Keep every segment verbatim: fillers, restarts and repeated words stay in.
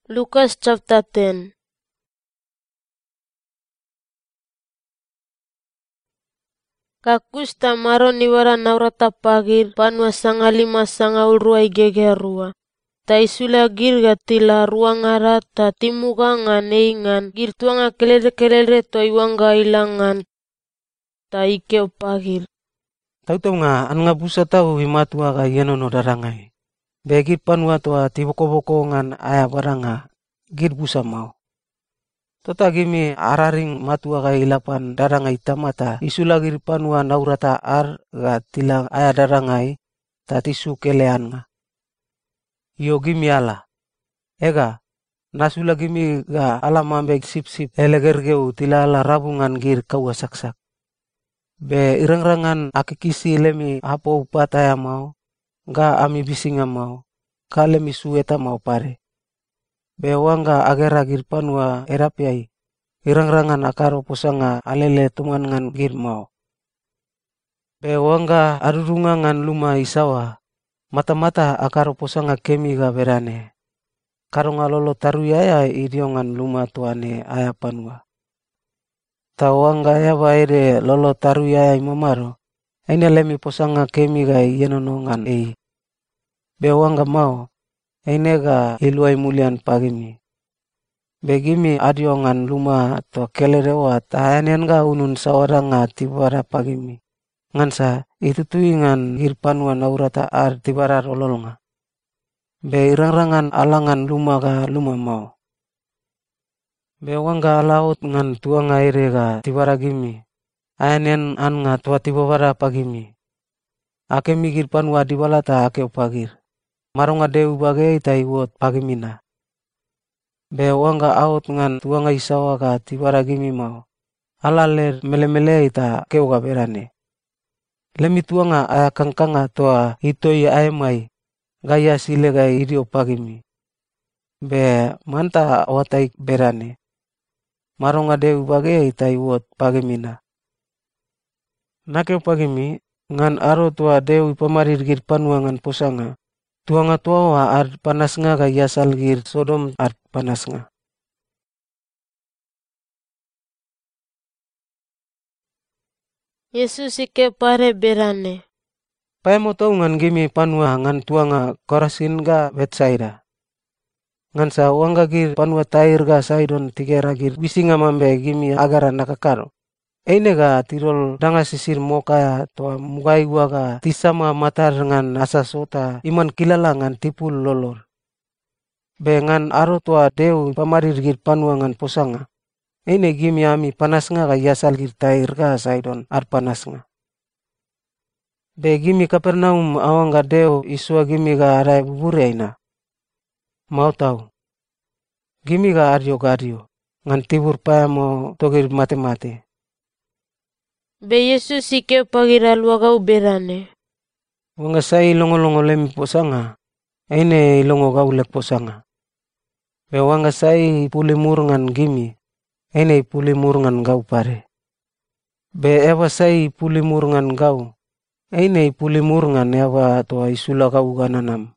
Lukas chapter ten. Kakus tamaro niwara naurata pagir panua sanga lima sanga ulrua igege rua. Ta isula gir gatila ruangara ta timuga ngan gir tuanga kelele kelele to iwanga ilangan ta ikeo pagir. Tau tau nga an nga busa tau himatua ka yenono darangai. Begir panua toa tiboko-boko ngan aya baranga gir busa mau. Tota gimi araring matua ka ilapan darangai tamata isula gir panua naurata ar ga tilang aya darangai ta tisu kelean nga. Yo gimi ala. Ega, nasula gimi ga alamambek sip-sip elegergeu tila ala rabungan gir kaua saksak. Be irang-rangan akikisi lemi hapo upataya mau, ga ami bisinga mau, ka lemi sueta mau pare. Be wanga agera gir panua erapiai, irang-rangan akaro posanga alele tumangan gir mau. Be wanga arurungangan luma isawa, mata-mata akaro posanga kemi ga berane. Karonga lolo taruyaya idiongan luma tuane aya panua. Tawanga ya baire lolo taruyaya imamaro. Aina lemi posanga kemi ga yenonongan ei. Bewanga mau. Aine ga iluai mulian pagimi. Begimi adiongan luma to kelerewa tahanen ga unun sawaranga tibara pagimi. Ngansa itu tuingan hirpanua naurata ar tibara rololnga. Be irang-rangan alangan luma ga luma mau. Be wanga laut ngan tuanga ire ga tibara gimi. Ayanen an nga tua tibara pagimi. Ake mikir panua dibalata ake upagir. Maronga deu bagai tai wot pagimina. Be wanga out ngan tuanga isawa ga tibara gimi mau. Alaler mele-mele ita keu ga berane. Lemi tuanga aya kangkanga toa itoi aemai. Gaya sile ga irio pagimi. Be manta watai berane. Maronga deu bagai tai wot pagimina. Nakeu pagimi ngan aro tua deu ipamarir gir panua ngan posanga. Tuanga tua ar panasnga ga yasal gir Sodom ar panasnga. Yesus ike pare berane. Pai mo tau ngan gimi panua ngan tuanga Korasin ga Betsaida. Ngan sa wanga gir panua Tair ga Sidon tigera gir bisinga mambe gimi agara nakakaro. Eine ga tirol danga sisir moka toa mugai waga tisama matar ngan asa sota iman kilala ngan tipul lolor. Be ngan aro toa deu pamarir gir panua ngan posanga. Eine gimi ami panasnga ga yasal gir Tair ga Sidon ar panasnga. Be gimi Kapernaum awanga deu isua gimi ga arai bubure aina. Mau tau. Gimi ga ario gario. Ngan tibur payamo togir mate-mate. Be Yesus ike pagira luagau berane. Wanga sai longo-longo lemi posanga. Aine ilongo gau lek posanga. Be wanga sai puli murngan gimi. Aine puli murngan gau pare. Be ewa sai puli murngan gau. Aine puli murngan ewa toa isula gau gananam.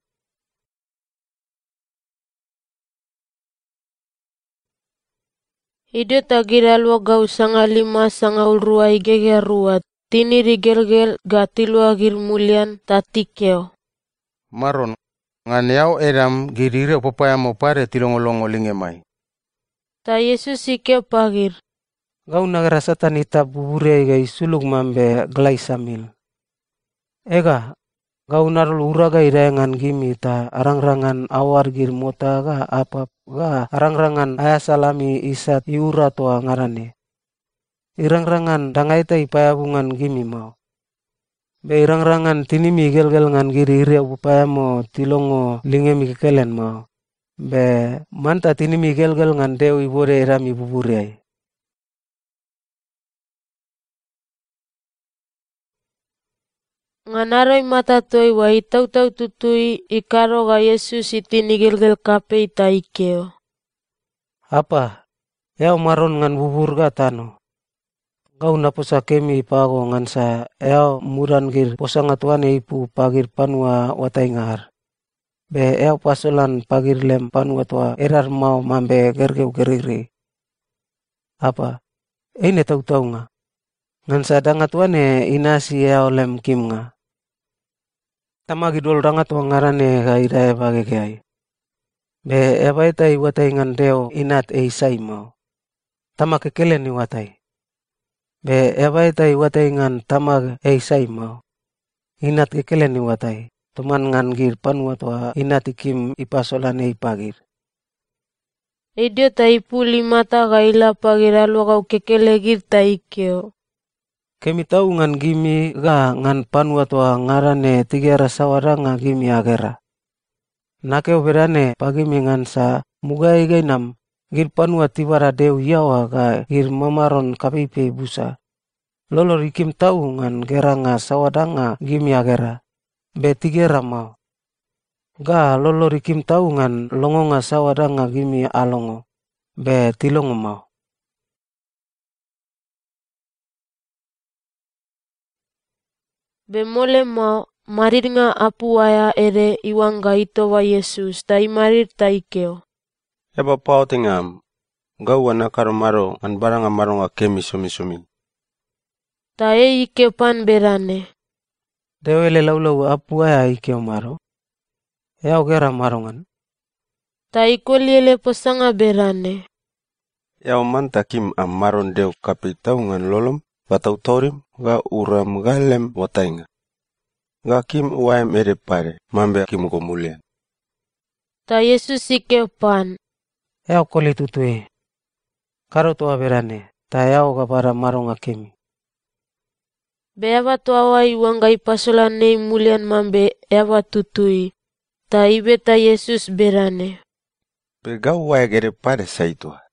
Ide tagira luagau sanga lima sanga ulrua igege rua. Tini rigelgel gatilua gir mulian tatikeo. Maron, ngan yau edam girire popaya mo pare tilongolongo lingemai. Ta Yesus ike pagir. Gau nagrasatan ita bubure ga isuluk mambe glai samil. Ega, gau narul uraga irayangan gimi ta arang-rangan awar gir mota ga apap ga arang-rangan aya salami isat iura toa ngarane. Irang-rangan dangaita ipayabungan gimi mau. Be irang-rangan tinimi gel-gel ngan giri iri upaya mo tilongo lingemi kekelen mau. Be manta tinimi gel-gel ngan deu ibore irami buburiai. Nganaroi mata toi wa itau-tau tutui ikaro ga Yesus itini gel-gel kape ita ikeo. Apa? Yau maron ngan bubur ga tano. Gau naposa kemi pago ngan sa yau muran gir posanga tuane ipu pagir panua watai ngar. Be eo pasolan pagir lem panua toa erar mau mambe gergeu geriri. Apa? Eine tahu-tahu nga. Ngan sadanga tuane inasi eo lem kim nga. Tamagi dol ranga toa ngarane ga irae bage keai. Be eba itai watai ngan deo inat e isai mau. Tama kekele ni watai. Be eba itai watai ngan tamag e isai mau. Inat kekele ni watai. Tuman ngan gir panua toa inat ikim ipasolan e ipagir. Idio taipu limata gaila pagir alu kau kekele gir taikeo. Kemi tahu ngan gimi ga ngan panua toa ngarane tigera sawaranga gimi agera. Nakeo berane pagimi ngan sa mugai gainam gir panua tibara deu yawa ga gir mamaron kapipe busa. Lolo rikim tahu ngan geranga sawadanga gimi agera. Be tigera mau. Ga lolo rikim tahu ngan longonga sawadanga gimi alongo. Be tilongo mau. Be mole mau marir nga apu aya ere iwanga ito wa Yesus tai marir tai keo. Eba pao tingam. Gau wana karo maro an baranga maro nga kemi sumi-sumi. Ta e ike pan berane. Dewele laulau apu aya ikeo maro. Yau gera marongan. Ta ikoliele posanga berane. Yau manta kim am maron deu kapitau ngan lolom. Batau torim ga uram galem watainga. Ga kim uaim ere pare mambe kim komulian. Ta Yesus ike pan. Yau koli tutui. Karo toa berane. Ta yau kapara maronga kemi. Beava toawa iwanga ipasolan nei mulian mambe eva tutui. Ta ibe ta Yesus berane. Be gau wae ere pare saitua.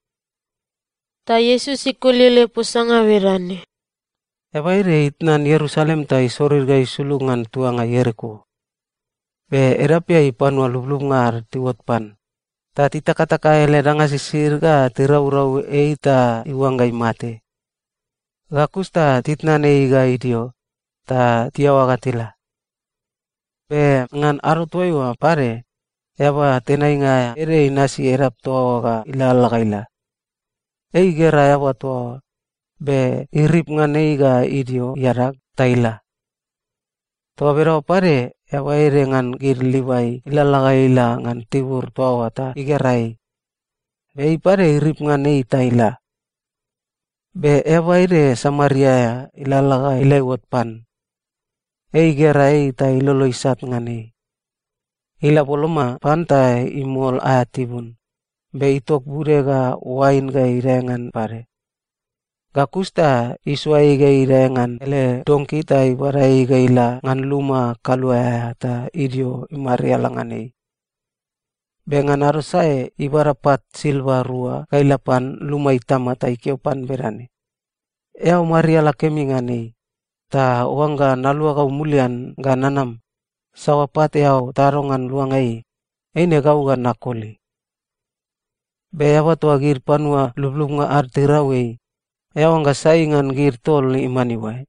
Ta Yesus ikolele posanga berane. Eba ire itnan Yerusalem ta isorir gai sulungan tuanga Yeriko. Be erapia ipanua lublub ngar tiwot pan. Ta tita kataka ele danga sisir ga tirau-rau eita iwangai mate. Gakusta titnan eiga idio. Ta tiawa gatila. Be ngan aro tuaiwa pare. Eba tenai nga ere inasi erap toa ga ilalagaila. Eigera eba toa. Be irip ngan eiga idio yarak taila. Toa bero pare eba ere ngan gir libai ilalagaila ngan tibur toa wata igerai. Be pare irip ngan ei taila. Be eba ere Samaria ilalaga ilaiwat pan. Ei gera ei ta ilolo isat ngan ei. Ila poloma pantai imol ayatibun. Be itok burega wain ga irengan pare. Gakusta iswa iga irengan ele dongki ta ibara iga ila ngan luma kalua ta idio imaria langan ei. Be ngan arusae ibara pat silva rua kailapan luma itama ta ikeupan berane. Ea maria la kemi ngan ei. Ta wanga nalua kau mulian ga nanam. Sawapat eau tarongan luang ei. Eine kau ga nakoli. Be aba tua gir panua lublub nga artirau ei. Ea wanga saingan gir tol ni imani wai.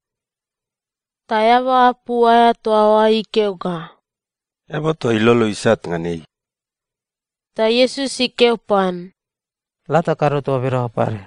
Ta eva apu aya toawa ikeo ga. Eba tua ilolo isat ngan ei. Ta Yesus ikeo pan. Lata karo tua bera pare.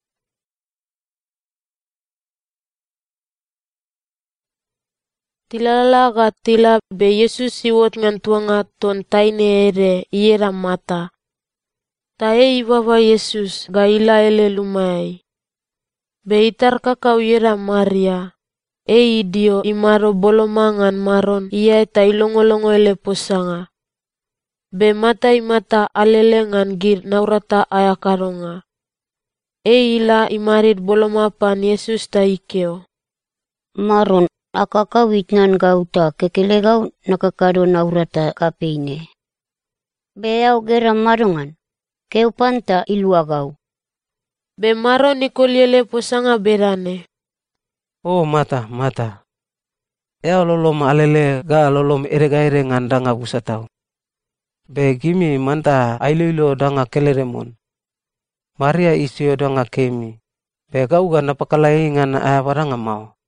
Tilala ga tila be Yesus siwot ngan tuanga ton taine ere iera mata. Ta e ibaba Yesus ga ila ele lumai. Be itar kakau iera Maria. E idio imaro bolomangan maron ia eta ilongolongo ele posanga. Be mata imata alelengan gir naurata ayakaronga. E ila imarit bolomapan Yesus ta ikeo. Maron, akakau itnan gau ta kekele gau nakakado naurata kapeine. Be au gera marongan, keupanta ilua gau. Be maron nikoliele posanga berane. Oh mata, mata. Ea lolom alele ga lolom erega ere ngandanga busatau. Be gimi manta ailoilo danga keleremon. Maria isio danga kemi. Be gau ga napakalai ngan ayabaranga mau.